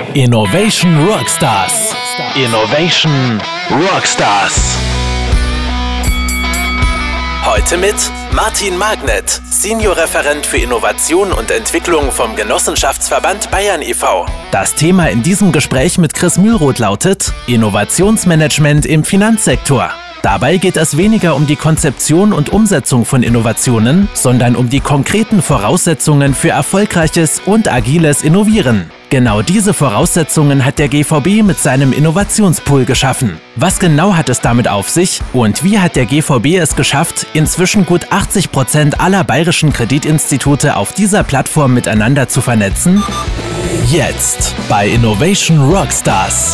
Innovation Rockstars. Innovation Rockstars. Heute mit Martin Magnet, Seniorreferent für Innovation und Entwicklung vom Genossenschaftsverband Bayern e.V. Das Thema in diesem Gespräch mit Chris Mühlroth lautet Innovationsmanagement im Finanzsektor. Dabei geht es weniger um die Konzeption und Umsetzung von Innovationen, sondern um die konkreten Voraussetzungen für erfolgreiches und agiles Innovieren. Genau diese Voraussetzungen hat der GVB mit seinem Innovationspool geschaffen. Was genau hat es damit auf sich und wie hat der GVB es geschafft, inzwischen gut 80% aller bayerischen Kreditinstitute auf dieser Plattform miteinander zu vernetzen? Jetzt bei Innovation Rockstars.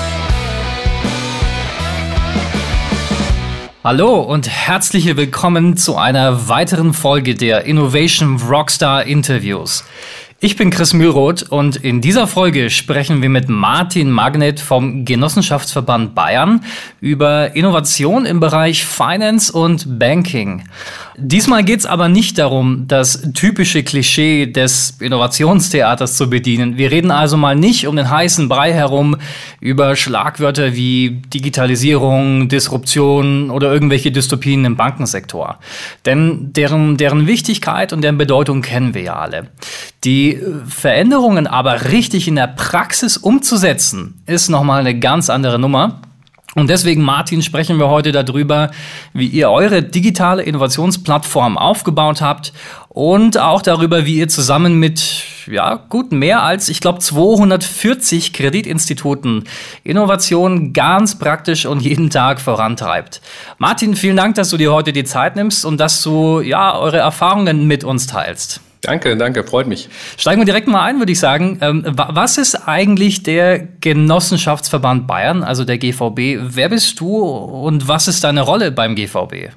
Hallo und herzlich willkommen zu einer weiteren Folge der Innovation Rockstar Interviews. Ich bin Chris Mühlroth und in dieser Folge sprechen wir mit Martin Magnet vom Genossenschaftsverband Bayern über Innovation im Bereich Finance und Banking. Diesmal geht es aber nicht darum, das typische Klischee des Innovationstheaters zu bedienen. Wir reden also mal nicht um den heißen Brei herum über Schlagwörter wie Digitalisierung, Disruption oder irgendwelche Dystopien im Bankensektor. Denn deren Wichtigkeit und deren Bedeutung kennen wir ja alle. Die Veränderungen aber richtig in der Praxis umzusetzen, ist nochmal eine ganz andere Nummer. Und deswegen, Martin, sprechen wir heute darüber, wie ihr eure digitale Innovationsplattform aufgebaut habt und auch darüber, wie ihr zusammen mit, gut mehr als, 240 Kreditinstituten Innovation ganz praktisch und jeden Tag vorantreibt. Martin, vielen Dank, dass du dir heute die Zeit nimmst und dass du, eure Erfahrungen mit uns teilst. Danke, freut mich. Steigen wir direkt mal ein, würde ich sagen. Was ist eigentlich der Genossenschaftsverband Bayern, also der GVB? Wer bist du und was ist deine Rolle beim GVB?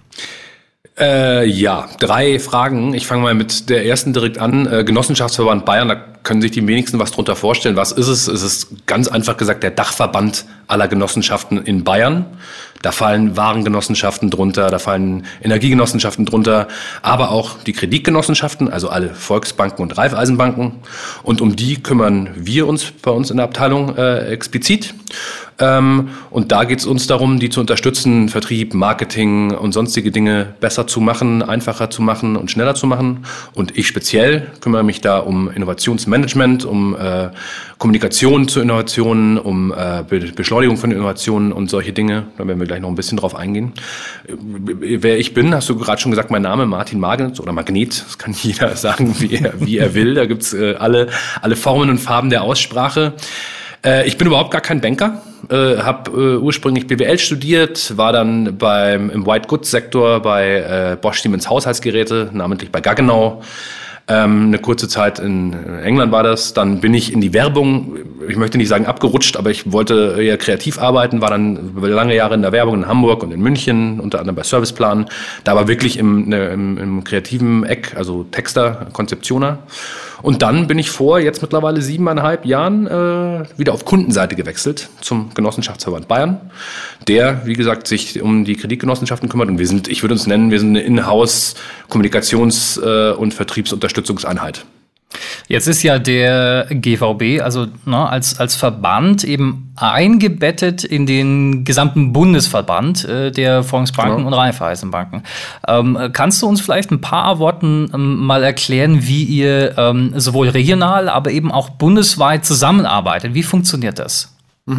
3 Fragen. Ich fange mal mit der ersten direkt an. Genossenschaftsverband Bayern, da können sich die wenigsten was drunter vorstellen. Was ist es? Es ist ganz einfach gesagt der Dachverband aller Genossenschaften in Bayern. Da fallen Warengenossenschaften drunter, da fallen Energiegenossenschaften drunter, aber auch die Kreditgenossenschaften, also alle Volksbanken und Raiffeisenbanken. Und um die kümmern wir uns bei uns in der Abteilung explizit. Und da geht es uns darum, die zu unterstützen, Vertrieb, Marketing und sonstige Dinge besser zu machen, einfacher zu machen und schneller zu machen. Und ich speziell kümmere mich da um Innovationsmanagement, um Kommunikation zu Innovationen, um Beschleunigung von Innovationen und solche Dinge. Da werden wir gleich noch ein bisschen drauf eingehen. Wer ich bin, hast du gerade schon gesagt, mein Name Martin Magnet oder Magnet. Das kann jeder sagen, wie er will. Da gibt's alle Formen und Farben der Aussprache. Ich bin überhaupt gar kein Banker, habe ursprünglich BWL studiert, war dann im White Goods Sektor bei Bosch Siemens Haushaltsgeräte, namentlich bei Gaggenau. Eine kurze Zeit in England war das. Dann bin ich in die Werbung, ich möchte nicht sagen abgerutscht, aber ich wollte eher kreativ arbeiten, war dann lange Jahre in der Werbung in Hamburg und in München, unter anderem bei Serviceplan. Da war wirklich im kreativen Eck, also Texter, Konzeptioner. Und dann bin ich vor jetzt mittlerweile 7,5 Jahren wieder auf Kundenseite gewechselt zum Genossenschaftsverband Bayern, der, wie gesagt, sich um die Kreditgenossenschaften kümmert. Und wir sind eine Inhouse-Kommunikations- und Vertriebsunterstützungseinheit. Jetzt ist ja der GVB, also als Verband eben eingebettet in den gesamten Bundesverband der Volksbanken und Raiffeisenbanken. Kannst du uns vielleicht ein paar Worten mal erklären, wie ihr sowohl regional, aber eben auch bundesweit zusammenarbeitet? Wie funktioniert das?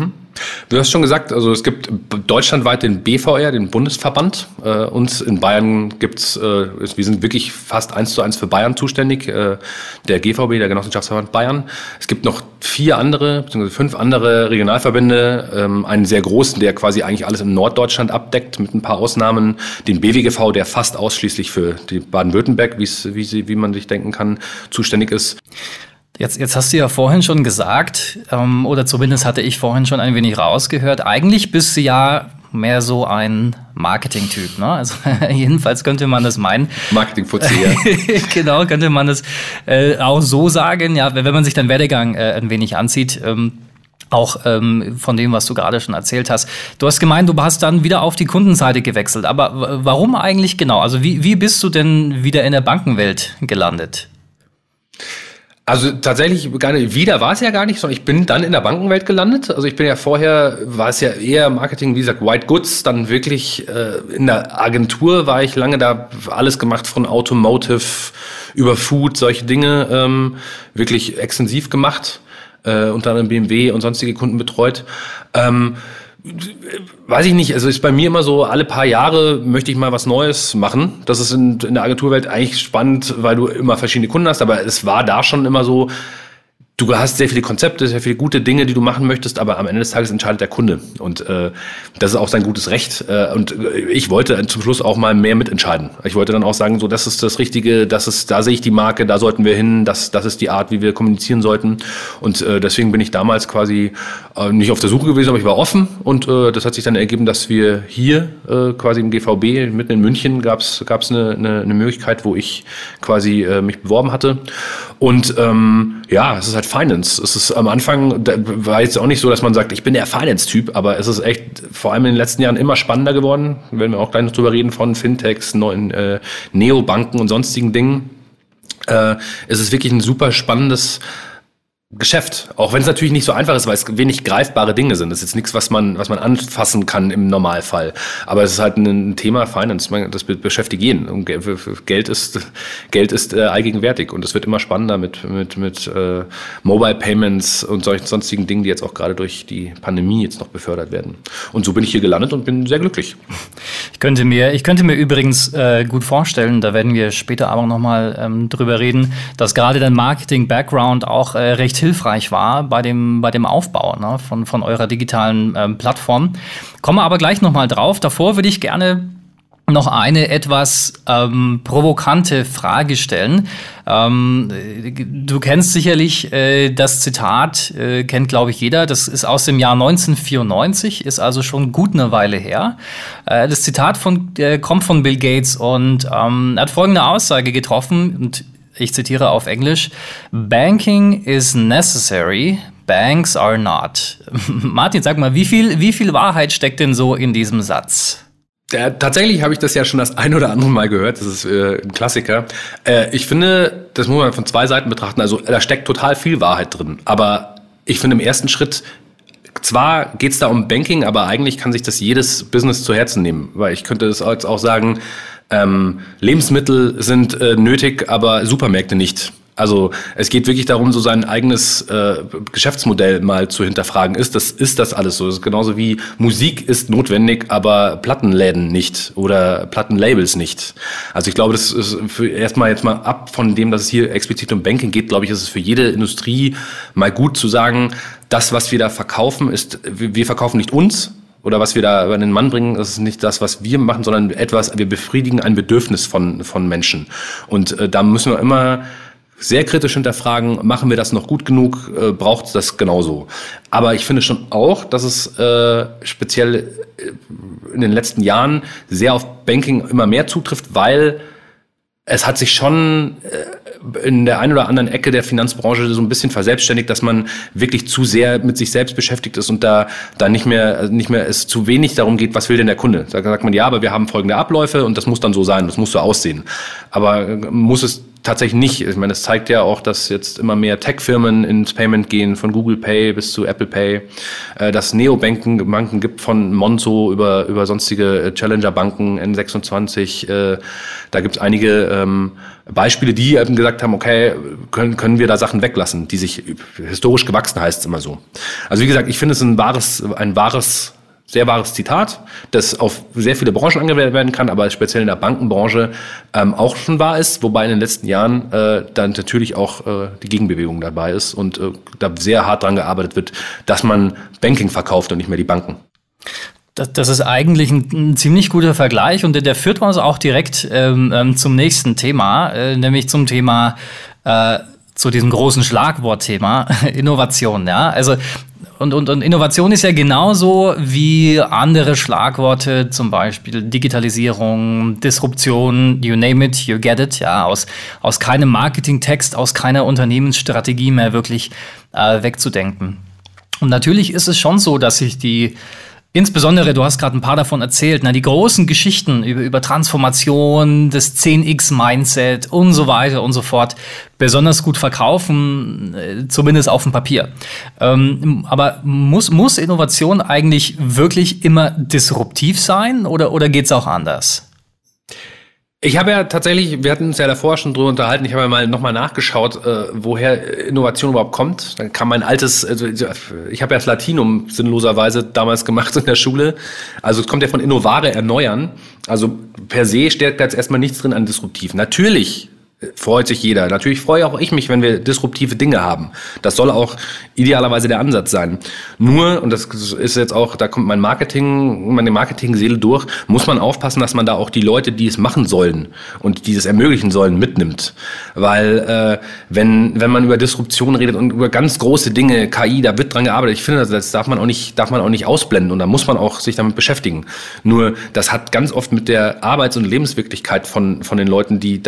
Du hast schon gesagt, also es gibt deutschlandweit den BVR, den Bundesverband. Uns in Bayern gibt's, wir sind wirklich fast 1:1 für Bayern zuständig. Der GVB, der Genossenschaftsverband Bayern. Es gibt noch 4 andere, beziehungsweise 5 andere Regionalverbände. Einen sehr großen, der quasi eigentlich alles in Norddeutschland abdeckt, mit ein paar Ausnahmen. Den BWGV, der fast ausschließlich für die Baden-Württemberg, wie man sich denken kann, zuständig ist. Jetzt hast du ja vorhin schon gesagt, oder zumindest hatte ich vorhin schon ein wenig rausgehört, eigentlich bist du ja mehr so ein Marketing-Typ, ne? Also jedenfalls könnte man das meinen. Marketing-Fuzzi, ja. Genau, könnte man das auch so sagen, ja, wenn man sich deinen Werdegang ein wenig ansieht. Auch von dem, was du gerade schon erzählt hast. Du hast gemeint, du hast dann wieder auf die Kundenseite gewechselt. Aber warum eigentlich genau? Also wie bist du denn wieder in der Bankenwelt gelandet? Also tatsächlich gar nicht, wieder war es ja gar nicht, sondern ich bin dann in der Bankenwelt gelandet. Also ich bin ja vorher, war es ja eher Marketing, wie gesagt, White Goods, dann wirklich in der Agentur war ich lange, da alles gemacht von Automotive über Food, solche Dinge, wirklich extensiv gemacht, unter anderem BMW und sonstige Kunden betreut. Weiß ich nicht, also ist bei mir immer so, alle paar Jahre möchte ich mal was Neues machen. Das ist in der Agenturwelt eigentlich spannend, weil du immer verschiedene Kunden hast, aber es war da schon immer so, du hast sehr viele Konzepte, sehr viele gute Dinge, die du machen möchtest, aber am Ende des Tages entscheidet der Kunde. Und das ist auch sein gutes Recht. Und ich wollte zum Schluss auch mal mehr mitentscheiden. Ich wollte dann auch sagen, so, das ist das Richtige, da sehe ich die Marke, da sollten wir hin, das ist die Art, wie wir kommunizieren sollten. Und deswegen bin ich damals quasi nicht auf der Suche gewesen, aber ich war offen. Und das hat sich dann ergeben, dass wir hier quasi im GVB, mitten in München, gab's eine Möglichkeit, wo ich quasi mich beworben hatte. Und ja, es ist halt Finance. Es ist am Anfang, da war jetzt auch nicht so, dass man sagt, ich bin der Finance-Typ, aber es ist echt vor allem in den letzten Jahren immer spannender geworden. Werden wir auch gleich noch drüber reden, von Fintechs, neuen Neobanken und sonstigen Dingen. Es ist wirklich ein super spannendes Geschäft, auch wenn es natürlich nicht so einfach ist, weil es wenig greifbare Dinge sind. Das ist jetzt nichts, was man anfassen kann im Normalfall. Aber es ist halt ein Thema Finance, das beschäftigt jeden. Und Geld ist allgegenwärtig und es wird immer spannender mit Mobile Payments und solchen sonstigen Dingen, die jetzt auch gerade durch die Pandemie jetzt noch befördert werden. Und so bin ich hier gelandet und bin sehr glücklich. Ich könnte mir übrigens gut vorstellen, da werden wir später aber nochmal drüber reden, dass gerade dein Marketing-Background auch recht hilfreich war bei dem Aufbau, ne, von eurer digitalen Plattform. Kommen wir aber gleich nochmal drauf. Davor würde ich gerne noch eine etwas provokante Frage stellen. Du kennst sicherlich das Zitat, kennt glaube ich jeder, das ist aus dem Jahr 1994, ist also schon gut eine Weile her. Das Zitat kommt von Bill Gates und er hat folgende Aussage getroffen, und ich zitiere auf Englisch: Banking is necessary, banks are not. Martin, sag mal, wie viel Wahrheit steckt denn so in diesem Satz? Ja, tatsächlich habe ich das ja schon das ein oder andere Mal gehört. Das ist ein Klassiker. Ich finde, das muss man von zwei Seiten betrachten. Also da steckt total viel Wahrheit drin. Aber ich finde im ersten Schritt, zwar geht es da um Banking, aber eigentlich kann sich das jedes Business zu Herzen nehmen. Weil ich könnte das jetzt auch sagen, Lebensmittel sind nötig, aber Supermärkte nicht. Also es geht wirklich darum, so sein eigenes Geschäftsmodell mal zu hinterfragen. Ist das alles so? Das ist genauso wie Musik ist notwendig, aber Plattenläden nicht oder Plattenlabels nicht. Also ich glaube, das ist erstmal jetzt mal ab von dem, dass es hier explizit um Banking geht, glaube ich, ist es für jede Industrie mal gut zu sagen, das, was wir da verkaufen, wir verkaufen nicht uns, oder was wir da an den Mann bringen, das ist nicht das, was wir machen, sondern wir befriedigen ein Bedürfnis von Menschen. Und da müssen wir immer sehr kritisch hinterfragen, machen wir das noch gut genug, braucht es das genauso. Aber ich finde schon auch, dass es speziell in den letzten Jahren sehr auf Banking immer mehr zutrifft, weil es hat sich schon in der einen oder anderen Ecke der Finanzbranche so ein bisschen verselbstständigt, dass man wirklich zu sehr mit sich selbst beschäftigt ist und da nicht mehr es zu wenig darum geht, was will denn der Kunde. Da sagt man, ja, aber wir haben folgende Abläufe und das muss dann so sein, das muss so aussehen. Aber muss es tatsächlich nicht. Ich meine, es zeigt ja auch, dass jetzt immer mehr Tech-Firmen ins Payment gehen, von Google Pay bis zu Apple Pay, dass Neobanken gibt, von Monzo über sonstige Challenger-Banken, N26. Da gibt es einige Beispiele, die eben gesagt haben, okay, können wir da Sachen weglassen, die sich historisch gewachsen, heißt es immer so. Also wie gesagt, ich finde es ein sehr wahres Zitat, das auf sehr viele Branchen angewendet werden kann, aber speziell in der Bankenbranche auch schon wahr ist, wobei in den letzten Jahren dann natürlich auch die Gegenbewegung dabei ist und da sehr hart dran gearbeitet wird, dass man Banking verkauft und nicht mehr die Banken. Das ist eigentlich ein ziemlich guter Vergleich und der führt uns auch direkt zum nächsten Thema, nämlich zum Thema, zu diesem großen Schlagwortthema Innovation. Ja, also und Innovation ist ja genauso wie andere Schlagworte, zum Beispiel Digitalisierung, Disruption, you name it, you get it, ja, aus keinem Marketingtext, aus keiner Unternehmensstrategie mehr wirklich wegzudenken. Und natürlich ist es schon so, dass sich die Insbesondere, du hast gerade ein paar davon erzählt, die großen Geschichten über Transformation, das 10x-Mindset und so weiter und so fort, besonders gut verkaufen, zumindest auf dem Papier. Aber muss Innovation eigentlich wirklich immer disruptiv sein oder geht's auch anders? Ich habe ja tatsächlich, wir hatten uns ja davor schon drüber unterhalten, ich habe ja mal nochmal nachgeschaut, woher Innovation überhaupt kommt. Dann kam mein altes, also ich habe ja das Latinum sinnloserweise damals gemacht in der Schule. Also es kommt ja von innovare, erneuern. Also per se steckt da jetzt erstmal nichts drin an disruptiv. Natürlich freut sich jeder. Natürlich freue auch ich mich, wenn wir disruptive Dinge haben. Das soll auch idealerweise der Ansatz sein. Nur, und das ist jetzt auch, da kommt meine Marketing-Seele durch, muss man aufpassen, dass man da auch die Leute, die es machen sollen und die es ermöglichen sollen, mitnimmt. Weil wenn man über Disruption redet und über ganz große Dinge, KI, da wird dran gearbeitet. Ich finde, das darf man auch nicht ausblenden und da muss man auch sich damit beschäftigen. Nur, das hat ganz oft mit der Arbeits- und Lebenswirklichkeit von den Leuten, die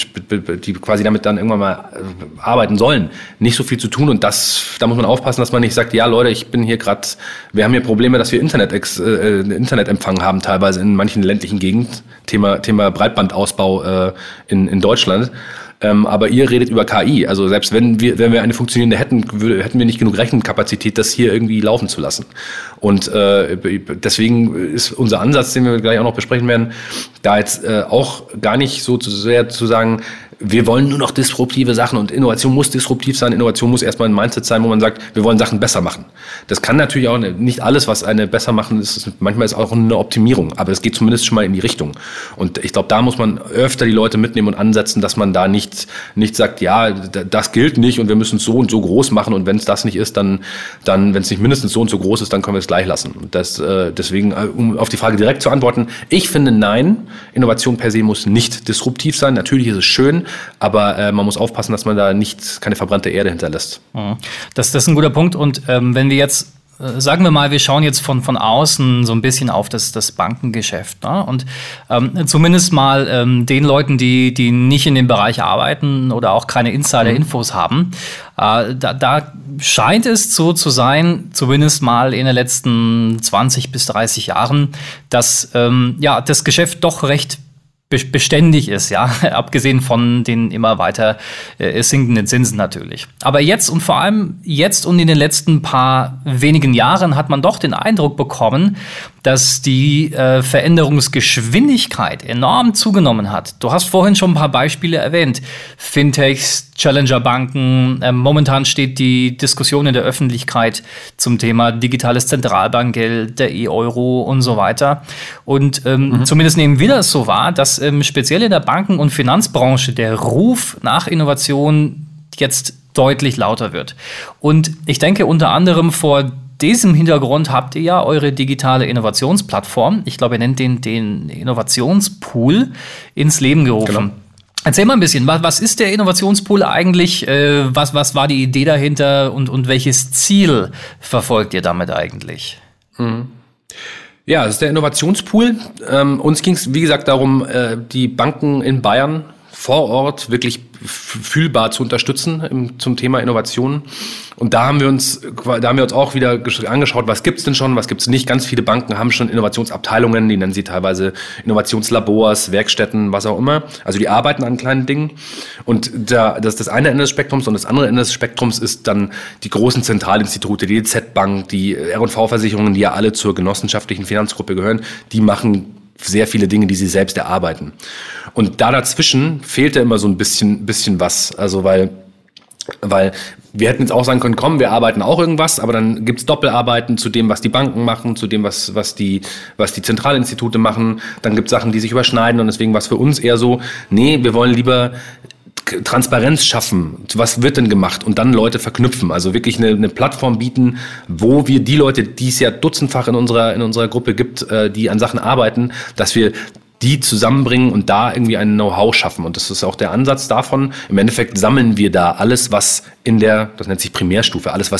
quasi damit dann irgendwann mal arbeiten sollen, nicht so viel zu tun. Und da muss man aufpassen, dass man nicht sagt, ja Leute, wir haben hier Probleme, dass wir Internetempfang haben, teilweise in manchen ländlichen Gegenden, Thema Breitbandausbau in Deutschland. Aber ihr redet über KI. Also selbst wenn wir eine funktionierende hätten wir nicht genug Rechenkapazität, das hier irgendwie laufen zu lassen. Und deswegen ist unser Ansatz, den wir gleich auch noch besprechen werden, da jetzt auch gar nicht so sehr zu sagen, wir wollen nur noch disruptive Sachen und Innovation muss disruptiv sein. Innovation muss erstmal ein Mindset sein, wo man sagt, wir wollen Sachen besser machen. Das kann natürlich auch nicht alles, was eine besser machen ist. Manchmal ist auch eine Optimierung, aber es geht zumindest schon mal in die Richtung. Und ich glaube, da muss man öfter die Leute mitnehmen und ansetzen, dass man da nicht sagt, ja, das gilt nicht und wir müssen es so und so groß machen und wenn es das nicht ist, dann wenn es nicht mindestens so und so groß ist, dann können wir es gleich lassen. Deswegen, um auf die Frage direkt zu antworten, ich finde nein, Innovation per se muss nicht disruptiv sein. Natürlich ist es schön, aber man muss aufpassen, dass man da keine verbrannte Erde hinterlässt. Das ist ein guter Punkt. Und wenn wir jetzt, sagen wir mal, wir schauen jetzt von außen so ein bisschen auf das Bankengeschäft, ne? Und zumindest mal den Leuten, die nicht in dem Bereich arbeiten oder auch keine Insider-Infos haben, da scheint es so zu sein, zumindest mal in den letzten 20 bis 30 Jahren, dass das Geschäft doch recht beständig ist, ja, abgesehen von den immer weiter sinkenden Zinsen natürlich. Aber jetzt und vor allem jetzt und in den letzten paar wenigen Jahren hat man doch den Eindruck bekommen, dass die Veränderungsgeschwindigkeit enorm zugenommen hat. Du hast vorhin schon ein paar Beispiele erwähnt. Fintechs, Challenger-Banken. Momentan steht die Diskussion in der Öffentlichkeit zum Thema digitales Zentralbankgeld, der E-Euro und so weiter. Und zumindest nehmen wir das so wahr, dass speziell in der Banken- und Finanzbranche der Ruf nach Innovation jetzt deutlich lauter wird. Und ich denke unter anderem vor diesem Hintergrund habt ihr ja eure digitale Innovationsplattform, ich glaube, ihr nennt den Innovationspool, ins Leben gerufen. Genau. Erzähl mal ein bisschen, was ist der Innovationspool eigentlich? Was war die Idee dahinter und welches Ziel verfolgt ihr damit eigentlich? Ja, das ist der Innovationspool. Uns ging es, wie gesagt, darum, die Banken in Bayern vor Ort wirklich fühlbar zu unterstützen zum Thema Innovation. Und da haben wir uns auch wieder angeschaut, was gibt's denn schon, was gibt's nicht. Ganz viele Banken haben schon Innovationsabteilungen, die nennen sie teilweise Innovationslabors, Werkstätten, was auch immer. Also die arbeiten an kleinen Dingen. Und das ist das eine Ende des Spektrums und das andere Ende des Spektrums ist dann die großen Zentralinstitute, die DZ-Bank, die R&V-Versicherungen, die ja alle zur genossenschaftlichen Finanzgruppe gehören, die machen sehr viele Dinge, die sie selbst erarbeiten. Und dazwischen fehlte immer so ein bisschen was. Also weil wir hätten jetzt auch sagen können, komm, wir arbeiten auch irgendwas, aber dann gibt's Doppelarbeiten zu dem, was die Banken machen, zu dem, was die Zentralinstitute machen. Dann gibt's Sachen, die sich überschneiden und deswegen war es für uns eher so, nee, wir wollen lieber Transparenz schaffen. Was wird denn gemacht? Und dann Leute verknüpfen. Also wirklich eine Plattform bieten, wo wir die Leute, die es ja dutzendfach in unserer Gruppe gibt, die an Sachen arbeiten, dass wir die zusammenbringen und da irgendwie ein Know-how schaffen. Und das ist auch der Ansatz davon. Im Endeffekt sammeln wir da alles, was das nennt sich Primärstufe, alles, was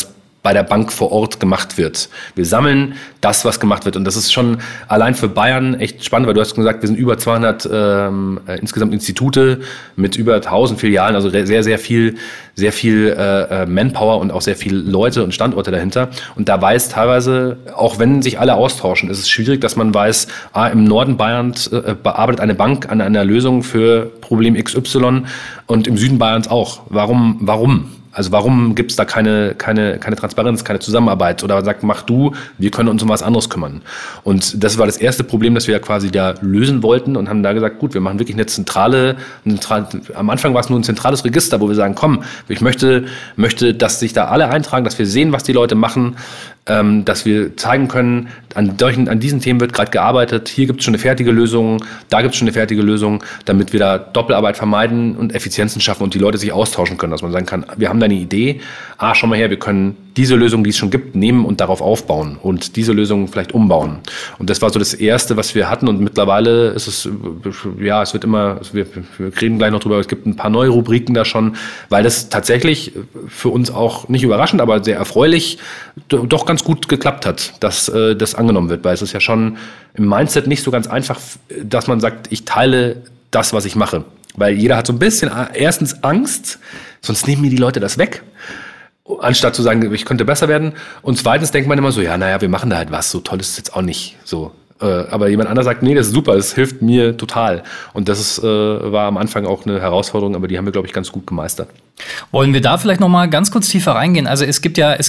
bei der Bank vor Ort gemacht wird. Wir sammeln das, was gemacht wird. Und das ist schon allein für Bayern echt spannend, weil du hast gesagt, wir sind über 200 insgesamt Institute mit über 1000 Filialen, also sehr viel Manpower und auch sehr viele Leute und Standorte dahinter. Und da weiß teilweise, auch wenn sich alle austauschen, ist es schwierig, dass man weiß, im Norden Bayerns bearbeitet eine Bank an einer Lösung für Problem XY und im Süden Bayerns auch. Warum? Also warum gibt es da keine Transparenz, keine Zusammenarbeit? Oder sagt, mach du, wir können uns um was anderes kümmern. Und das war das erste Problem, das wir ja quasi da lösen wollten und haben da gesagt, gut, wir machen wirklich eine zentrale, am Anfang war es nur ein zentrales Register, wo wir sagen, komm, ich möchte, dass sich da alle eintragen, dass wir sehen, was die Leute machen, dass wir zeigen können, an diesen Themen wird gerade gearbeitet, hier gibt es schon eine fertige Lösung, da gibt es schon eine fertige Lösung, damit wir da Doppelarbeit vermeiden und Effizienzen schaffen und die Leute sich austauschen können, dass man sagen kann, wir haben da eine Idee, schau mal her, wir können diese Lösung, die es schon gibt, nehmen und darauf aufbauen und diese Lösung vielleicht umbauen. Und das war so das Erste, was wir hatten und mittlerweile ist es, ja, es wird immer, wir reden gleich noch drüber, es gibt ein paar neue Rubriken da schon, weil das tatsächlich für uns auch nicht überraschend, aber sehr erfreulich doch ganz gut geklappt hat, dass das angenommen wird, weil es ist ja schon im Mindset nicht so ganz einfach, dass man sagt, ich teile das, was ich mache. Weil jeder hat so ein bisschen erstens Angst, sonst nehmen mir die Leute das weg, anstatt zu sagen, ich könnte besser werden. Und zweitens denkt man immer so, ja, naja, wir machen da halt was, so toll ist es jetzt auch nicht. So. Aber jemand anderes sagt, nee, das ist super, das hilft mir total. Und das war am Anfang auch eine Herausforderung, aber die haben wir, glaube ich, ganz gut gemeistert. Wollen wir da vielleicht noch mal ganz kurz tiefer reingehen? Also es gibt ja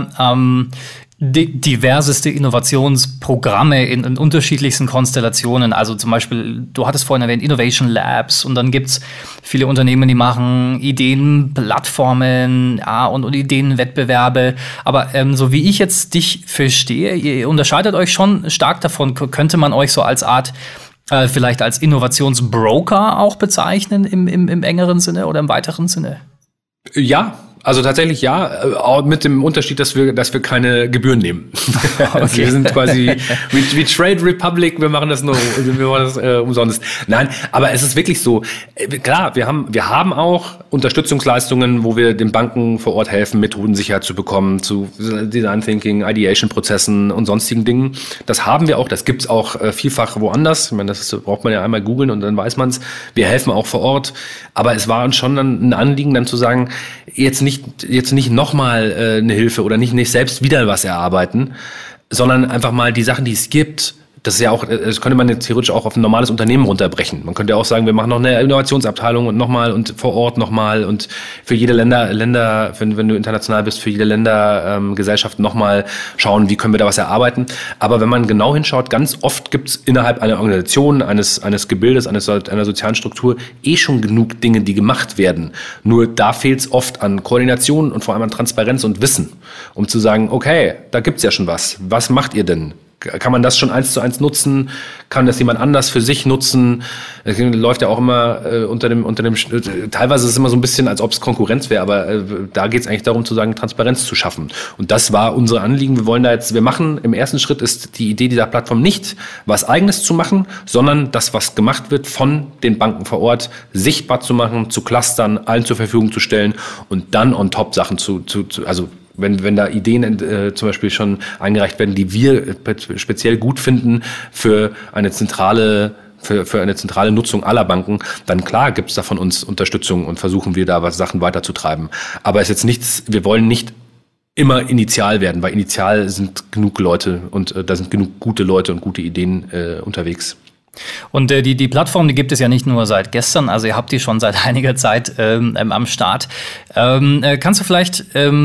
diverseste Innovationsprogramme in unterschiedlichsten Konstellationen. Also zum Beispiel, du hattest vorhin erwähnt, Innovation Labs und dann gibt's viele Unternehmen, die machen Ideenplattformen und Ideenwettbewerbe. Aber so wie ich jetzt dich verstehe, ihr unterscheidet euch schon stark davon. Könnte man euch so als Art vielleicht als Innovationsbroker auch bezeichnen im engeren Sinne oder im weiteren Sinne? Ja. Also tatsächlich ja, auch mit dem Unterschied, dass wir keine Gebühren nehmen. Okay. Also wir sind quasi wie Trade Republic, wir machen das umsonst. Nein, aber es ist wirklich so. Klar, wir haben auch Unterstützungsleistungen, wo wir den Banken vor Ort helfen, Methodensicherheit zu bekommen, zu Design Thinking, Ideation-Prozessen und sonstigen Dingen. Das haben wir auch, das gibt's auch vielfach woanders. Ich meine, braucht man ja einmal googeln und dann weiß man's. Wir helfen auch vor Ort. Aber es war uns schon ein Anliegen, dann zu sagen, jetzt nicht nochmal eine Hilfe oder nicht selbst wieder was erarbeiten, sondern einfach mal die Sachen, die es gibt. Das ist ja auch, das könnte man jetzt theoretisch auch auf ein normales Unternehmen runterbrechen. Man könnte ja auch sagen, wir machen noch eine Innovationsabteilung und nochmal und vor Ort nochmal und für jede Länder, wenn du international bist, für jede Ländergesellschaft nochmal schauen, wie können wir da was erarbeiten. Aber wenn man genau hinschaut, ganz oft gibt es innerhalb einer Organisation, eines Gebildes, einer sozialen Struktur schon genug Dinge, die gemacht werden. Nur da fehlt es oft an Koordination und vor allem an Transparenz und Wissen, um zu sagen, okay, da gibt's ja schon was. Was macht ihr denn? Kann man das schon 1:1 nutzen? Kann das jemand anders für sich nutzen? Das läuft ja auch immer unter dem teilweise ist es immer so ein bisschen, als ob es Konkurrenz wäre, aber da geht es eigentlich darum zu sagen, Transparenz zu schaffen. Und das war unser Anliegen. Wir machen im ersten Schritt ist die Idee dieser Plattform nicht, was Eigenes zu machen, sondern das, was gemacht wird von den Banken vor Ort, sichtbar zu machen, zu clustern, allen zur Verfügung zu stellen und dann on top Sachen also wenn da Ideen zum Beispiel schon eingereicht werden, die wir speziell gut finden für eine zentrale Nutzung aller Banken, dann klar gibt es da von uns Unterstützung und versuchen wir da Sachen weiterzutreiben. Aber es ist jetzt nichts, wir wollen nicht immer initial werden, weil initial sind genug Leute und da sind genug gute Leute und gute Ideen unterwegs. Und die Plattform, die gibt es ja nicht nur seit gestern, also ihr habt die schon seit einiger Zeit am Start. Kannst du vielleicht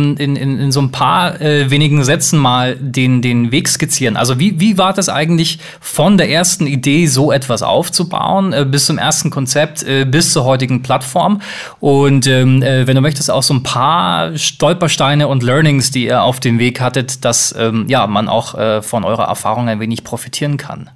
in so ein paar wenigen Sätzen mal den Weg skizzieren? Also wie war das eigentlich von der ersten Idee, so etwas aufzubauen, bis zum ersten Konzept, bis zur heutigen Plattform? Und wenn du möchtest, auch so ein paar Stolpersteine und Learnings, die ihr auf dem Weg hattet, dass man auch von eurer Erfahrung ein wenig profitieren kann.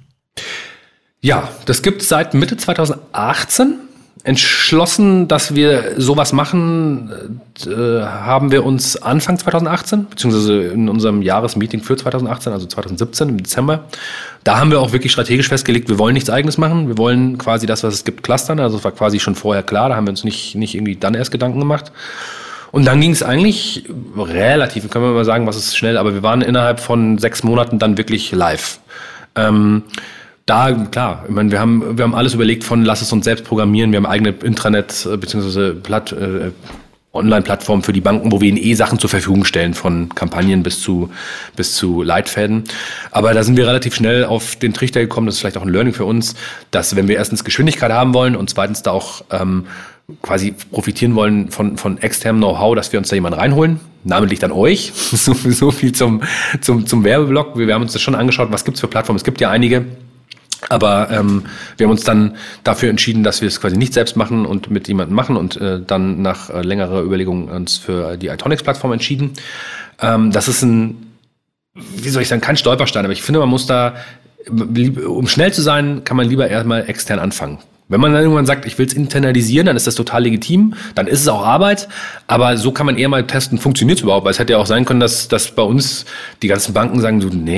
Ja, das gibt es seit Mitte 2018. Entschlossen, dass wir sowas machen, haben wir uns Anfang 2018, beziehungsweise in unserem Jahresmeeting für 2018, also 2017 im Dezember, da haben wir auch wirklich strategisch festgelegt, wir wollen nichts Eigenes machen, wir wollen quasi das, was es gibt, clustern. Also es war quasi schon vorher klar, da haben wir uns nicht irgendwie dann erst Gedanken gemacht. Und dann ging es eigentlich relativ, können wir mal sagen, was ist schnell, aber wir waren innerhalb von 6 Monaten dann wirklich live. Da, klar, ich meine, wir haben alles überlegt von lass es uns selbst programmieren, wir haben eigene Intranet bzw. Online-Plattformen für die Banken, wo wir ihnen Sachen zur Verfügung stellen, von Kampagnen bis zu Leitfäden. Aber da sind wir relativ schnell auf den Trichter gekommen, das ist vielleicht auch ein Learning für uns, dass wenn wir erstens Geschwindigkeit haben wollen und zweitens da auch quasi profitieren wollen von externem Know-how, dass wir uns da jemanden reinholen, namentlich dann euch. So viel zum Werbeblock. Wir haben uns das schon angeschaut, was gibt's für Plattformen. Es gibt ja einige. Aber wir haben uns dann dafür entschieden, dass wir es quasi nicht selbst machen und mit jemandem machen und dann nach längerer Überlegung uns für die iTonics-Plattform entschieden. Das ist kein Stolperstein, aber ich finde, man muss da, um schnell zu sein, kann man lieber erstmal extern anfangen. Wenn man dann irgendwann sagt, ich will es internalisieren, dann ist das total legitim, dann ist es auch Arbeit, aber so kann man eher mal testen, funktioniert es überhaupt, weil es hätte ja auch sein können, dass bei uns die ganzen Banken sagen,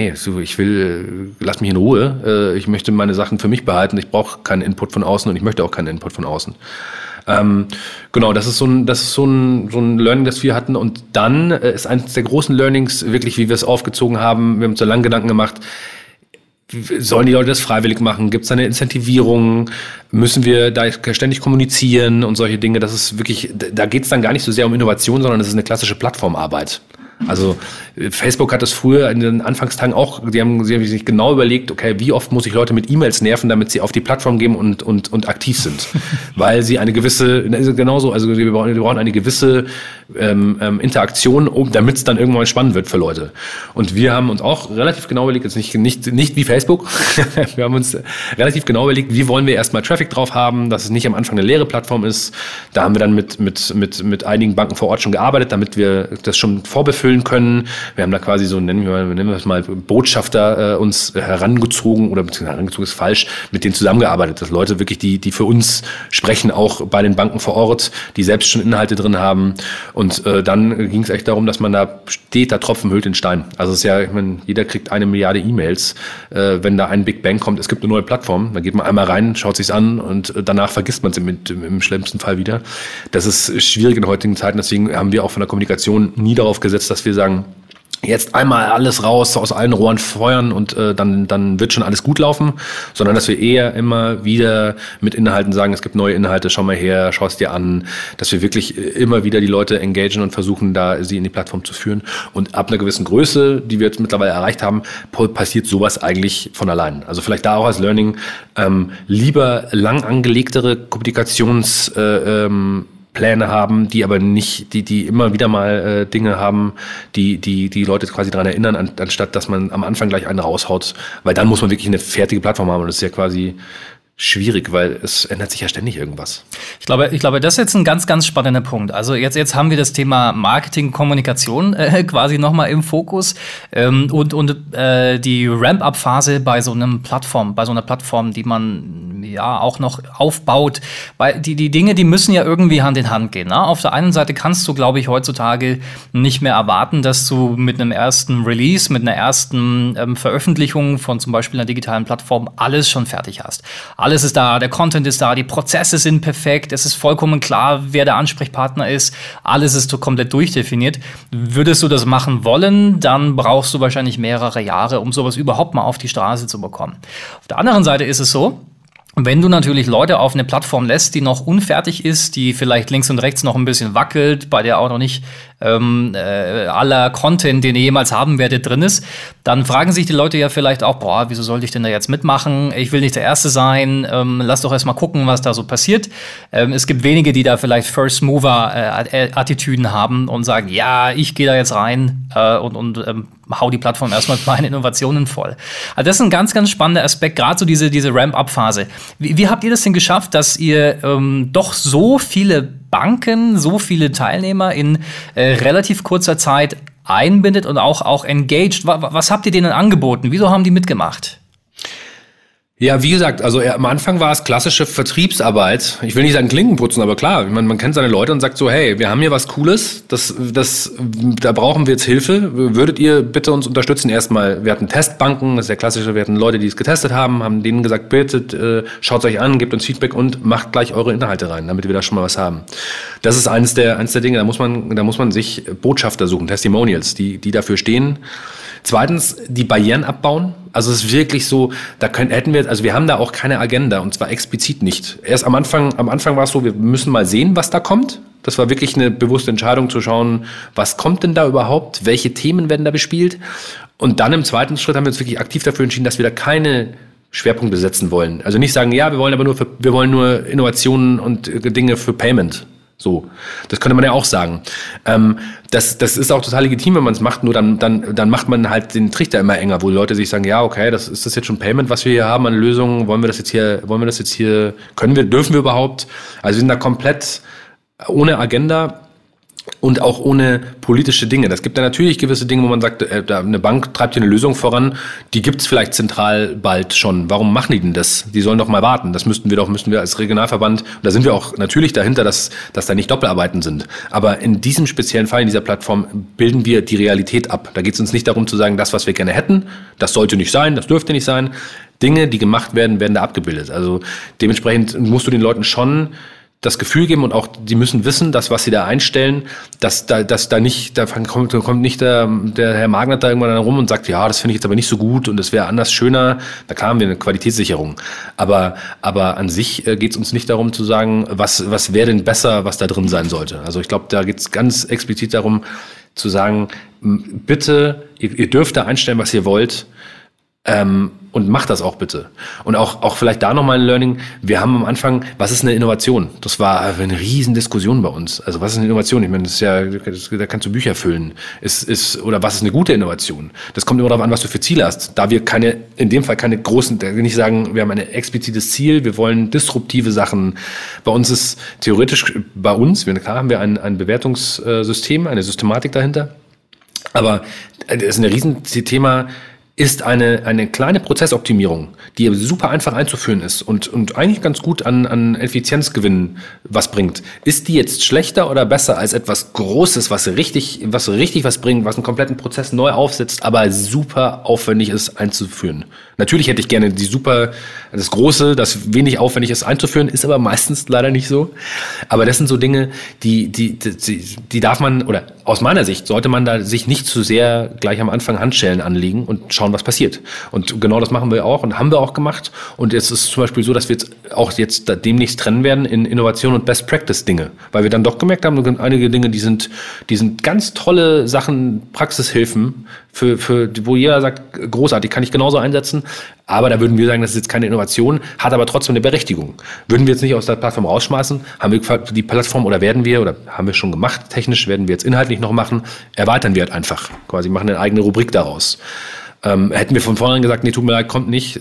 lass mich in Ruhe, ich möchte meine Sachen für mich behalten, ich brauche keinen Input von außen und ich möchte auch keinen Input von außen. Genau, das ist so ein Learning, das wir hatten, und dann ist eines der großen Learnings wirklich, wie wir es aufgezogen haben, wir haben uns so lange Gedanken gemacht, sollen die Leute das freiwillig machen? Gibt es eine Incentivierung? Müssen wir da ständig kommunizieren und solche Dinge? Das ist wirklich, da geht es dann gar nicht so sehr um Innovation, sondern das ist eine klassische Plattformarbeit. Also Facebook hat das früher in den Anfangstagen auch, sie haben sich genau überlegt, okay, wie oft muss ich Leute mit E-Mails nerven, damit sie auf die Plattform gehen und aktiv sind. Weil sie eine gewisse, genauso, also wir brauchen eine gewisse Interaktion, damit es dann irgendwann spannend wird für Leute. Und wir haben uns auch relativ genau überlegt, jetzt nicht wie Facebook, wir haben uns relativ genau überlegt, wie wollen wir erstmal Traffic drauf haben, dass es nicht am Anfang eine leere Plattform ist. Da haben wir dann mit einigen Banken vor Ort schon gearbeitet, damit wir das schon vorbefüllen können. Wir haben da quasi so, nennen wir es mal Botschafter uns herangezogen, oder beziehungsweise herangezogen ist falsch, mit denen zusammengearbeitet, dass Leute wirklich, die für uns sprechen, auch bei den Banken vor Ort, die selbst schon Inhalte drin haben. Und dann ging es echt darum, dass man da steht, der Tropfen hüllt den Stein. Also es ist ja, ich meine, jeder kriegt 1 Milliarde E-Mails, wenn da ein Big Bang kommt, es gibt eine neue Plattform, dann geht man einmal rein, schaut sich's an und danach vergisst man es im schlimmsten Fall wieder. Das ist schwierig in heutigen Zeiten, deswegen haben wir auch von der Kommunikation nie darauf gesetzt, dass wir sagen, jetzt einmal alles raus, aus allen Rohren feuern und dann wird schon alles gut laufen, sondern dass wir eher immer wieder mit Inhalten sagen, es gibt neue Inhalte, schau mal her, schau es dir an, dass wir wirklich immer wieder die Leute engagieren und versuchen, da sie in die Plattform zu führen. Und ab einer gewissen Größe, die wir jetzt mittlerweile erreicht haben, passiert sowas eigentlich von allein. Also vielleicht da auch als Learning, lieber lang angelegtere Pläne haben, die aber nicht, die immer wieder mal Dinge haben, die Leute quasi daran erinnern, anstatt dass man am Anfang gleich einen raushaut, weil dann muss man wirklich eine fertige Plattform haben und das ist ja quasi schwierig, weil es ändert sich ja ständig irgendwas. Ich glaube, das ist jetzt ein ganz, ganz spannender Punkt. Also jetzt haben wir das Thema Marketing, Kommunikation quasi nochmal im Fokus und die Ramp-up-Phase bei so einer Plattform, die man ja auch noch aufbaut. Weil die Dinge, die müssen ja irgendwie Hand in Hand gehen. Ne? Auf der einen Seite kannst du, glaube ich, heutzutage nicht mehr erwarten, dass du mit einem ersten Release, mit einer ersten Veröffentlichung von zum Beispiel einer digitalen Plattform alles schon fertig hast. Alles ist da, der Content ist da, die Prozesse sind perfekt, es ist vollkommen klar, wer der Ansprechpartner ist, alles ist komplett durchdefiniert. Würdest du das machen wollen, dann brauchst du wahrscheinlich mehrere Jahre, um sowas überhaupt mal auf die Straße zu bekommen. Auf der anderen Seite ist es so, wenn du natürlich Leute auf eine Plattform lässt, die noch unfertig ist, die vielleicht links und rechts noch ein bisschen wackelt, bei der auch noch nicht aller Content, den ihr jemals haben werdet, drin ist, dann fragen sich die Leute ja vielleicht auch, wieso sollte ich denn da jetzt mitmachen? Ich will nicht der Erste sein, lass doch erst mal gucken, was da so passiert. Es gibt wenige, die da vielleicht First-Mover-Attitüden haben und sagen, ja, ich gehe da jetzt rein und hau die Plattform erstmal mit meinen Innovationen voll. Also das ist ein ganz, ganz spannender Aspekt, gerade so diese Ramp-Up-Phase. Wie habt ihr das denn geschafft, dass ihr doch so viele Banken, so viele Teilnehmer in relativ kurzer Zeit einbindet und auch engaged? Was habt ihr denen angeboten? Wieso haben die mitgemacht? Ja, wie gesagt, also am Anfang war es klassische Vertriebsarbeit. Ich will nicht sagen Klinkenputzen, aber klar, man kennt seine Leute und sagt so, hey, wir haben hier was Cooles, da brauchen wir jetzt Hilfe. Würdet ihr bitte uns unterstützen? Erstmal, wir hatten Testbanken, das ist der klassische, wir hatten Leute, die es getestet haben denen gesagt, bitte schaut es euch an, gebt uns Feedback und macht gleich eure Inhalte rein, damit wir da schon mal was haben. Das ist eines der Dinge, da muss man sich Botschafter suchen, Testimonials, die dafür stehen. Zweitens, die Barrieren abbauen. Also es ist wirklich so, wir haben da auch keine Agenda und zwar explizit nicht. Erst am Anfang war es so, wir müssen mal sehen, was da kommt. Das war wirklich eine bewusste Entscheidung zu schauen, was kommt denn da überhaupt, welche Themen werden da bespielt. Und dann im zweiten Schritt haben wir uns wirklich aktiv dafür entschieden, dass wir da keine Schwerpunkte setzen wollen. Also nicht sagen, ja, wir wollen nur Innovationen und Dinge für Payment. So, das könnte man ja auch sagen. Das ist auch total legitim, wenn man es macht, nur dann macht man halt den Trichter immer enger, wo Leute sich sagen, ja, okay, ist das jetzt schon Payment, was wir hier haben an Lösungen, dürfen wir überhaupt? Also wir sind da komplett ohne Agenda und auch ohne politische Dinge. Das gibt ja natürlich gewisse Dinge, wo man sagt, eine Bank treibt hier eine Lösung voran, die gibt's vielleicht zentral bald schon. Warum machen die denn das? Die sollen doch mal warten. Das müssten wir als Regionalverband, und da sind wir auch natürlich dahinter, dass da nicht Doppelarbeiten sind. Aber in diesem speziellen Fall, in dieser Plattform, bilden wir die Realität ab. Da geht es uns nicht darum zu sagen, das, was wir gerne hätten, das sollte nicht sein, das dürfte nicht sein. Dinge, die gemacht werden, werden da abgebildet. Also dementsprechend musst du den Leuten schon das Gefühl geben und auch, die müssen wissen, dass was sie da einstellen, da kommt nicht der Herr Magnet da irgendwann rum und sagt, ja, das finde ich jetzt aber nicht so gut und das wäre anders schöner. Da haben wir eine Qualitätssicherung. Aber an sich geht es uns nicht darum zu sagen, was wäre denn besser, was da drin sein sollte. Also ich glaube, da geht es ganz explizit darum zu sagen, bitte, ihr dürft da einstellen, was ihr wollt. Und macht das auch bitte. Und auch vielleicht da nochmal ein Learning. Wir haben am Anfang, was ist eine Innovation? Das war eine riesen Diskussion bei uns. Also was ist eine Innovation? Ich meine, da kannst du Bücher füllen. Oder was ist eine gute Innovation? Das kommt immer darauf an, was du für Ziele hast. Da wir in dem Fall keine großen, da will ich nicht sagen, wir haben ein explizites Ziel, wir wollen disruptive Sachen. Bei uns ist theoretisch, haben wir ein Bewertungssystem, eine Systematik dahinter. Aber das ist ein Riesenthema, ist eine kleine Prozessoptimierung, die super einfach einzuführen ist und eigentlich ganz gut an Effizienzgewinn was bringt. Ist die jetzt schlechter oder besser als etwas Großes, was richtig was bringt, was einen kompletten Prozess neu aufsetzt, aber super aufwendig ist einzuführen? Natürlich hätte ich gerne das Große, das wenig aufwendig ist einzuführen, ist aber meistens leider nicht so. Aber das sind so Dinge, die darf man, oder aus meiner Sicht sollte man da sich nicht zu sehr gleich am Anfang Handschellen anlegen und schauen, was passiert. Und genau das machen wir auch und haben wir auch gemacht. Und jetzt ist es zum Beispiel so, dass wir jetzt demnächst trennen werden in Innovation und Best Practice Dinge. Weil wir dann doch gemerkt haben, einige Dinge, die sind ganz tolle Sachen, Praxishilfen, wo jeder sagt, großartig, kann ich genauso einsetzen. Aber da würden wir sagen, das ist jetzt keine Innovation, hat aber trotzdem eine Berechtigung. Würden wir jetzt nicht aus der Plattform rausschmeißen, haben wir die Plattform oder haben wir schon gemacht, technisch werden wir jetzt inhaltlich noch machen, erweitern wir halt einfach, quasi machen eine eigene Rubrik daraus. Hätten wir von vornherein gesagt, nee, tut mir leid, kommt nicht,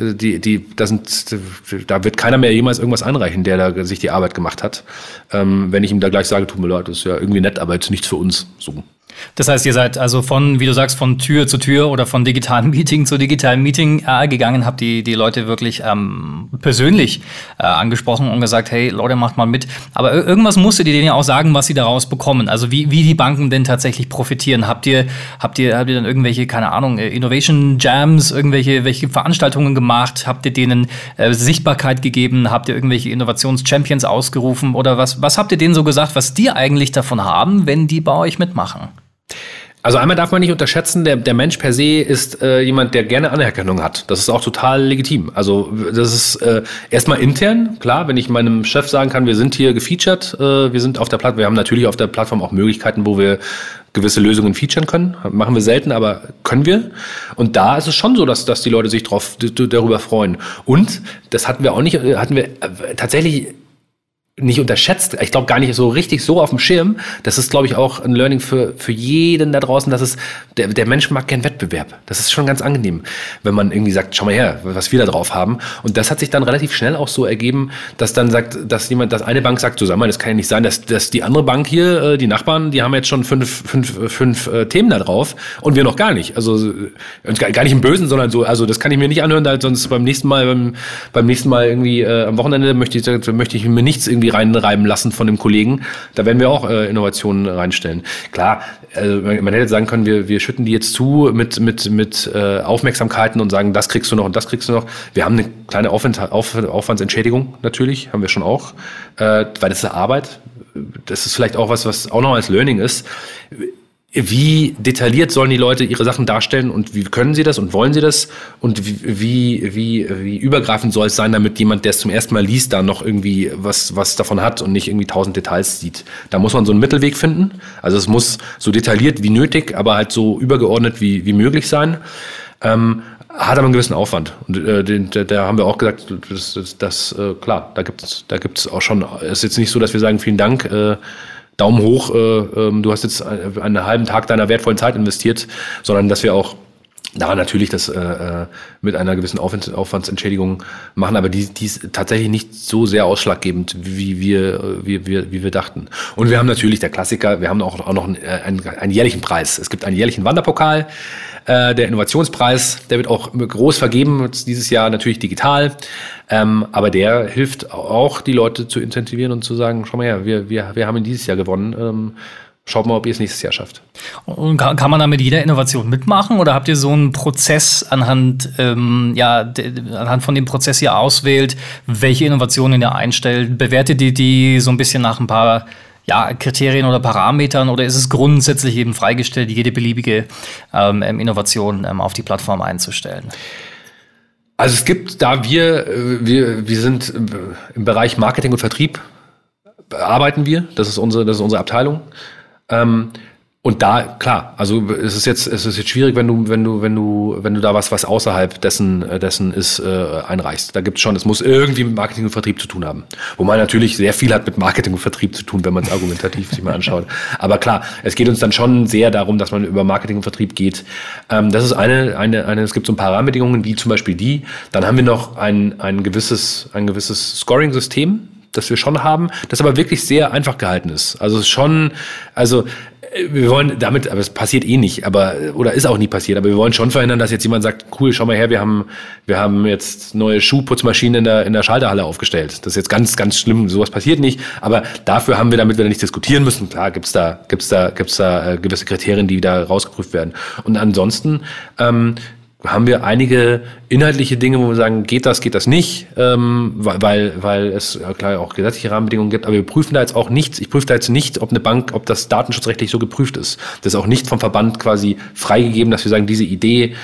da wird keiner mehr jemals irgendwas einreichen, der da sich die Arbeit gemacht hat. Wenn ich ihm da gleich sage, tut mir leid, das ist ja irgendwie nett, aber jetzt nichts für uns. So. Das heißt, ihr seid also wie du sagst, von Tür zu Tür oder von digitalen Meeting zu digitalen Meeting gegangen, habt die Leute wirklich persönlich angesprochen und gesagt, hey Leute, macht mal mit. Aber irgendwas musstet ihr denen ja auch sagen, was sie daraus bekommen. Also wie die Banken denn tatsächlich profitieren. Habt ihr dann irgendwelche, keine Ahnung, Innovation Jams, welche Veranstaltungen gemacht? Habt ihr denen Sichtbarkeit gegeben? Habt ihr irgendwelche Innovations-Champions ausgerufen? Oder was habt ihr denen so gesagt, was die eigentlich davon haben, wenn die bei euch mitmachen? Also einmal darf man nicht unterschätzen, der Mensch per se ist jemand, der gerne Anerkennung hat. Das ist auch total legitim. Also das ist erstmal intern, klar, wenn ich meinem Chef sagen kann, wir sind hier gefeatured, wir sind auf der Plattform, wir haben natürlich auf der Plattform auch Möglichkeiten, wo wir gewisse Lösungen featuren können. Machen wir selten, aber können wir. Und da ist es schon so, dass die Leute sich darüber freuen. Und das hatten wir tatsächlich nicht unterschätzt. Ich glaube gar nicht so richtig so auf dem Schirm. Das ist, glaube ich, auch ein Learning für jeden da draußen, dass es, der Mensch mag gern Wettbewerb. Das ist schon ganz angenehm, wenn man irgendwie sagt, schau mal her, was wir da drauf haben. Und das hat sich dann relativ schnell auch so ergeben, dass dann sagt, dass eine Bank sagt, so sag mal, das kann ja nicht sein, dass die andere Bank hier, die Nachbarn, die haben jetzt schon fünf Themen da drauf und wir noch gar nicht. Also gar nicht im Bösen, sondern so, also das kann ich mir nicht anhören, da sonst beim nächsten Mal irgendwie am Wochenende möchte ich mir nichts irgendwie reinreiben lassen von dem Kollegen. Da werden wir auch Innovationen reinstellen. Klar, also man hätte sagen können, wir schütten die jetzt zu mit Aufmerksamkeiten und sagen, das kriegst du noch und das kriegst du noch. Wir haben eine kleine Aufwandsentschädigung natürlich, haben wir schon auch, weil das ist Arbeit. Das ist vielleicht auch was auch noch als Learning ist. Wie detailliert sollen die Leute ihre Sachen darstellen und wie können sie das und wollen sie das und wie übergreifend soll es sein, damit jemand, der es zum ersten Mal liest, da noch irgendwie was davon hat und nicht irgendwie 1000 Details sieht. Da muss man so einen Mittelweg finden. Also es muss so detailliert wie nötig, aber halt so übergeordnet wie möglich sein. Hat aber einen gewissen Aufwand. Und da haben wir auch gesagt, klar, da gibt's auch schon, es ist jetzt nicht so, dass wir sagen, vielen Dank, Daumen hoch, du hast jetzt einen halben Tag deiner wertvollen Zeit investiert, sondern dass wir auch da natürlich das mit einer gewissen Aufwandsentschädigung machen, aber die ist tatsächlich nicht so sehr ausschlaggebend, wie wir dachten. Und wir haben natürlich, der Klassiker, wir haben auch noch einen jährlichen Preis. Es gibt einen jährlichen Wanderpokal, der Innovationspreis, der wird auch groß vergeben, dieses Jahr natürlich digital, aber der hilft auch, die Leute zu incentivieren und zu sagen, schau mal her, wir haben ihn dieses Jahr gewonnen, schaut mal, ob ihr es nächstes Jahr schafft. Und kann man da mit jeder Innovation mitmachen oder habt ihr so einen Prozess anhand von dem Prozess ihr auswählt, welche Innovationen ihr einstellt? Bewertet ihr die so ein bisschen nach ein paar Kriterien oder Parametern oder ist es grundsätzlich eben freigestellt, jede beliebige Innovation auf die Plattform einzustellen? Also es gibt, da wir sind im Bereich Marketing und Vertrieb, arbeiten wir, das ist unsere Abteilung. Und da, klar, also es ist jetzt schwierig, wenn du da was außerhalb dessen ist, einreichst. Da gibt's schon, es muss irgendwie mit Marketing und Vertrieb zu tun haben. Wo man natürlich sehr viel hat mit Marketing und Vertrieb zu tun, wenn man es argumentativ sich mal anschaut. Aber klar, es geht uns dann schon sehr darum, dass man über Marketing und Vertrieb geht. Das ist es gibt so ein paar Rahmenbedingungen, wie zum Beispiel die. Dann haben wir noch ein gewisses Scoring-System, das wir schon haben, das aber wirklich sehr einfach gehalten ist. Wir wollen damit, aber es passiert eh nicht, oder ist auch nie passiert, aber wir wollen schon verhindern, dass jetzt jemand sagt, cool, schau mal her, wir haben jetzt neue Schuhputzmaschinen in der Schalterhalle aufgestellt. Das ist jetzt ganz, ganz schlimm, sowas passiert nicht, aber dafür haben wir, damit wir da nicht diskutieren müssen, klar, gibt's da gewisse Kriterien, die da rausgeprüft werden. Und ansonsten, haben wir einige inhaltliche Dinge, wo wir sagen, geht das nicht, weil es klar auch gesetzliche Rahmenbedingungen gibt, aber wir prüfen da jetzt auch nichts. Ich prüfe da jetzt nicht, ob das datenschutzrechtlich so geprüft ist. Das ist auch nicht vom Verband quasi freigegeben, dass wir sagen, diese Idee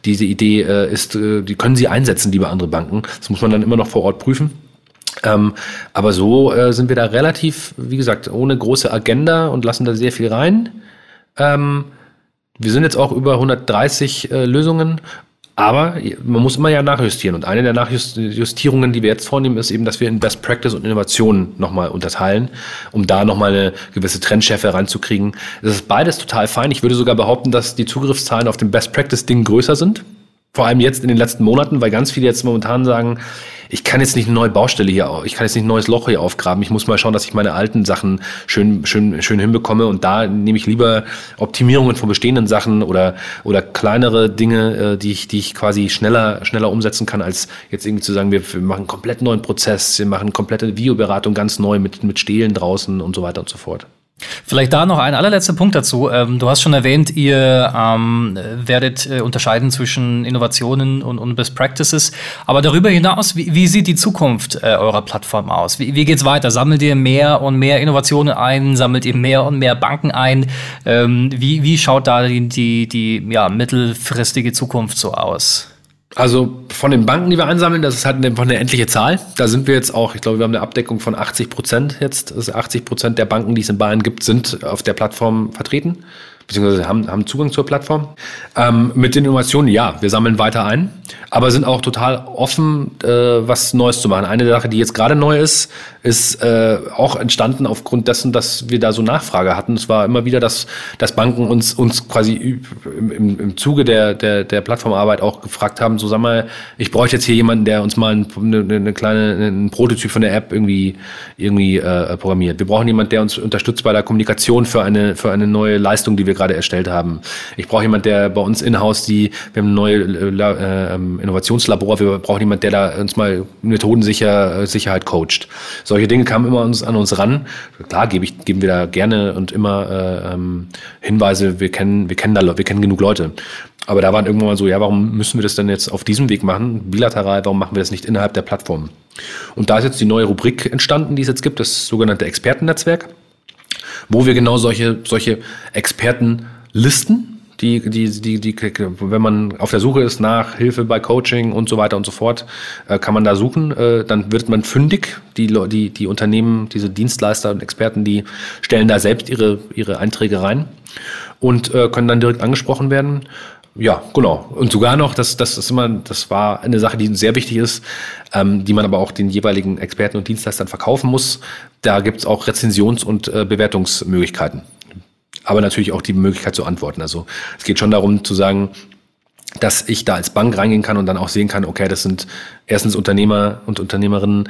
die können Sie einsetzen, liebe andere Banken. Das muss man dann immer noch vor Ort prüfen. Aber so sind wir da relativ, wie gesagt, ohne große Agenda und lassen da sehr viel rein. Wir sind jetzt auch über 130 Lösungen, aber man muss immer nachjustieren. Und eine der Nachjustierungen, die wir jetzt vornehmen, ist eben, dass wir in Best Practice und Innovation nochmal unterteilen, um da nochmal eine gewisse Trendschärfe ranzukriegen. Das ist beides total fein. Ich würde sogar behaupten, dass die Zugriffszahlen auf dem Best Practice-Ding größer sind. Vor allem jetzt in den letzten Monaten, weil ganz viele jetzt momentan sagen, ich kann jetzt nicht eine neue Baustelle ich kann jetzt nicht ein neues Loch hier aufgraben. Ich muss mal schauen, dass ich meine alten Sachen schön hinbekomme. Und da nehme ich lieber Optimierungen von bestehenden Sachen oder kleinere Dinge, die ich quasi schneller umsetzen kann, als jetzt irgendwie zu sagen, wir machen einen komplett neuen Prozess, wir machen komplette Videoberatung ganz neu mit Stelen draußen und so weiter und so fort. Vielleicht da noch ein allerletzter Punkt dazu. Du hast schon erwähnt, ihr werdet unterscheiden zwischen Innovationen und Best Practices. Aber darüber hinaus, wie sieht die Zukunft eurer Plattform aus? Wie geht's weiter? Sammelt ihr mehr und mehr Innovationen ein? Sammelt ihr mehr und mehr Banken ein? Wie schaut da die mittelfristige Zukunft so aus? Also von den Banken, die wir einsammeln, das ist halt einfach eine endliche Zahl. Da sind wir jetzt auch, ich glaube, wir haben eine Abdeckung von 80% jetzt. Also 80% der Banken, die es in Bayern gibt, sind auf der Plattform vertreten, beziehungsweise haben Zugang zur Plattform. Mit den Innovationen, ja, wir sammeln weiter ein, aber sind auch total offen, was Neues zu machen. Eine Sache, die jetzt gerade neu ist ist auch entstanden aufgrund dessen, dass wir da so Nachfrage hatten. Es war immer wieder, dass Banken uns quasi im Zuge der Plattformarbeit auch gefragt haben, so sag mal, ich bräuchte jetzt hier jemanden, der uns mal einen Prototyp von der App irgendwie programmiert. Wir brauchen jemanden, der uns unterstützt bei der Kommunikation für eine neue Leistung, die wir gerade erstellt haben. Ich brauche jemanden, der bei uns in-house wir haben eine neue Innovationslabor, wir brauchen jemanden, der da uns mal Methodensicherheit coacht. Solche Dinge kamen immer an uns ran. Klar, geben wir da gerne und immer Hinweise, wir kennen genug Leute. Aber da waren irgendwann mal so, ja, warum müssen wir das denn jetzt auf diesem Weg machen, bilateral, warum machen wir das nicht innerhalb der Plattform? Und da ist jetzt die neue Rubrik entstanden, die es jetzt gibt, das sogenannte Expertennetzwerk, wo wir genau solche Experten listen, die, wenn man auf der Suche ist nach Hilfe bei Coaching und so weiter und so fort, kann man da suchen, dann wird man fündig. Die Unternehmen, diese Dienstleister und Experten, die stellen da selbst ihre Einträge rein und können dann direkt angesprochen werden. Ja, genau. Und sogar noch, das war eine Sache, die sehr wichtig ist, die man aber auch den jeweiligen Experten und Dienstleistern verkaufen muss. Da gibt es auch Rezensions- und Bewertungsmöglichkeiten. Aber natürlich auch die Möglichkeit zu antworten. Also es geht schon darum zu sagen, dass ich da als Bank reingehen kann und dann auch sehen kann, okay, das sind erstens Unternehmer und Unternehmerinnen,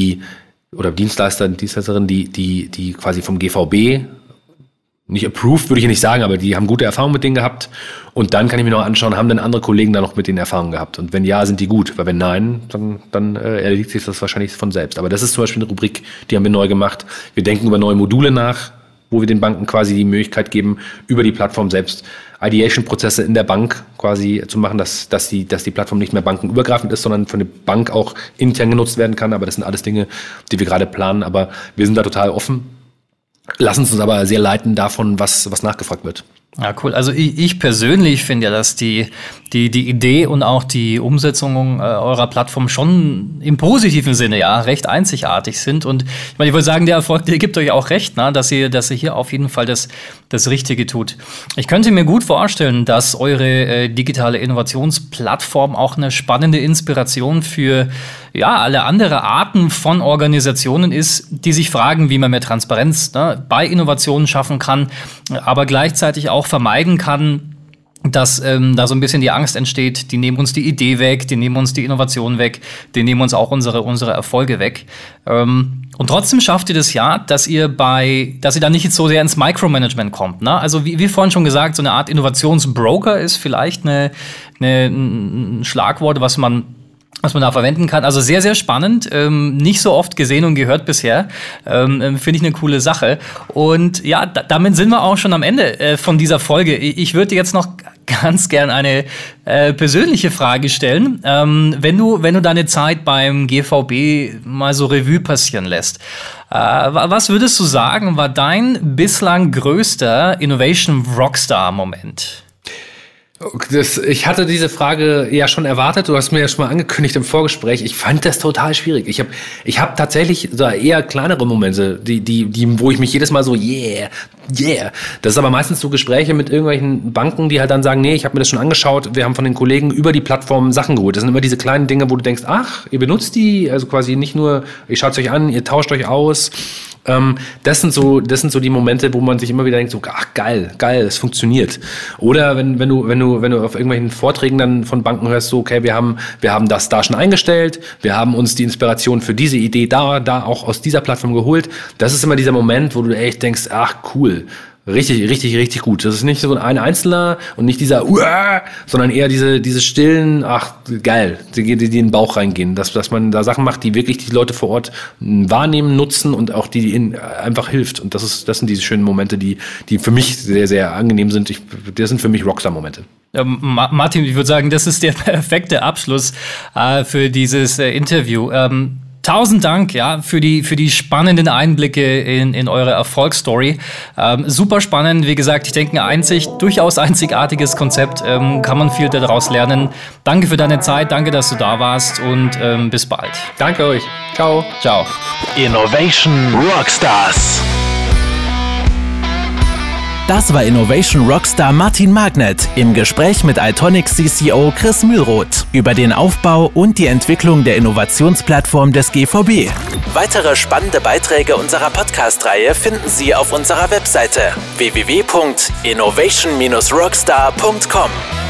oder Dienstleister und Dienstleisterinnen, die quasi vom GVB nicht approved, würde ich nicht sagen, aber die haben gute Erfahrungen mit denen gehabt. Und dann kann ich mir noch anschauen, haben denn andere Kollegen da noch mit denen Erfahrungen gehabt? Und wenn ja, sind die gut. Weil wenn nein, dann erledigt sich das wahrscheinlich von selbst. Aber das ist zum Beispiel eine Rubrik, die haben wir neu gemacht. Wir denken über neue Module nach, wo wir den Banken quasi die Möglichkeit geben, über die Plattform selbst Ideation-Prozesse in der Bank quasi zu machen, dass die Plattform nicht mehr bankenübergreifend ist, sondern von der Bank auch intern genutzt werden kann. Aber das sind alles Dinge, die wir gerade planen. Aber wir sind da total offen, lassen uns aber sehr leiten davon, was nachgefragt wird. Ja, cool. Also ich persönlich finde ja, dass die Idee und auch die Umsetzung eurer Plattform schon im positiven Sinne ja recht einzigartig sind. Und ich meine, ich würde sagen, der Erfolg, der gibt euch auch recht, ne, dass ihr hier auf jeden Fall das Richtige tut. Ich könnte mir gut vorstellen, dass eure digitale Innovationsplattform auch eine spannende Inspiration für alle andere Arten von Organisationen ist, die sich fragen, wie man mehr Transparenz bei Innovationen schaffen kann, aber gleichzeitig auch vermeiden kann, dass da so ein bisschen die Angst entsteht, die nehmen uns die Idee weg, die nehmen uns die Innovation weg, die nehmen uns auch unsere Erfolge weg. Und trotzdem schafft ihr das dass ihr da nicht jetzt so sehr ins Micromanagement kommt. Ne? Also wie vorhin schon gesagt, so eine Art Innovationsbroker ist vielleicht ein Schlagwort, was man da verwenden kann. Also sehr, sehr spannend. Nicht so oft gesehen und gehört bisher. Finde ich eine coole Sache. Und ja, damit sind wir auch schon am Ende von dieser Folge. Ich würde dir jetzt noch ganz gern eine persönliche Frage stellen. Wenn du deine Zeit beim GVB mal so Revue passieren lässt, was würdest du sagen, war dein bislang größter Innovation-Rockstar-Moment? Ich hatte diese Frage ja schon erwartet. Du hast mir ja schon mal angekündigt im Vorgespräch. Ich fand das total schwierig. Ich hab tatsächlich so eher kleinere Momente, wo ich mich jedes Mal so yeah. Das ist aber meistens so Gespräche mit irgendwelchen Banken, die halt dann sagen, nee, ich habe mir das schon angeschaut. Wir haben von den Kollegen über die Plattform Sachen geholt. Das sind immer diese kleinen Dinge, wo du denkst, ach, ihr benutzt die, also quasi nicht nur, ihr schaut es euch an, ihr tauscht euch aus. Das sind so die Momente, wo man sich immer wieder denkt, so, ach geil, es funktioniert. Oder wenn du auf irgendwelchen Vorträgen dann von Banken hörst, so, okay, wir haben das da schon eingestellt, wir haben uns die Inspiration für diese Idee da auch aus dieser Plattform geholt. Das ist immer dieser Moment, wo du echt denkst, ach cool. Richtig, richtig, richtig gut. Das ist nicht so ein Einzelner und nicht dieser sondern eher diese stillen, ach geil, die in den Bauch reingehen. Dass man da Sachen macht, die wirklich die Leute vor Ort wahrnehmen, nutzen und auch die ihnen einfach hilft. Und das sind diese schönen Momente, die für mich sehr, sehr angenehm sind. Das sind für mich Rockstar-Momente. Martin, ich würde sagen, das ist der perfekte Abschluss für dieses Interview. 1000 Dank, für die spannenden Einblicke in eure Erfolgsstory. Super spannend, wie gesagt, ich denke, durchaus einzigartiges Konzept, kann man viel daraus lernen. Danke für deine Zeit, danke, dass du da warst und bis bald. Danke euch. Ciao. Ciao. Innovation Rockstars. Das war Innovation Rockstar Martin Magnet im Gespräch mit Altonic CCO Chris Mühlroth über den Aufbau und die Entwicklung der Innovationsplattform des GVB. Weitere spannende Beiträge unserer Podcast-Reihe finden Sie auf unserer Webseite www.innovation-rockstar.com.